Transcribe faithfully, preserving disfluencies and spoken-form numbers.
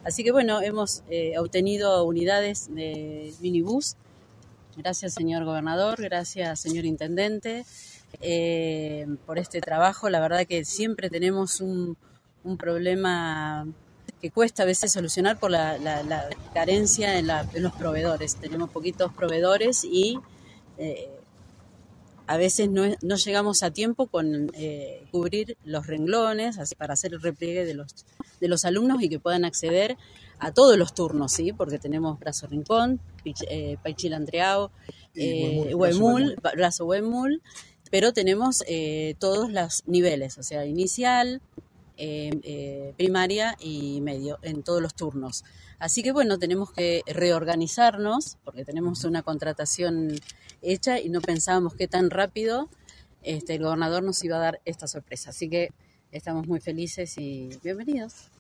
Así que bueno, hemos eh, obtenido unidades de minibús. Gracias, señor gobernador, gracias, señor intendente, eh, por este trabajo. La verdad que siempre tenemos un, un problema que cuesta a veces solucionar por la, la, la carencia en, la, en los proveedores. Tenemos poquitos proveedores y eh, a veces no, no llegamos a tiempo con eh, cubrir los renglones así para hacer el repliegue de los, de los alumnos y que puedan acceder a todos los turnos, ¿sí? Porque tenemos Brazo Rincón, eh, Paichil-Andreao, eh, Huemul, Brazo Huemul, pero tenemos eh, todos los niveles, o sea, inicial, eh, eh, primaria y medio, en todos los turnos. Así que bueno, tenemos que reorganizarnos, porque tenemos una contratación hecha y no pensábamos que tan rápido este, el gobernador nos iba a dar esta sorpresa. Así que estamos muy felices y bienvenidos.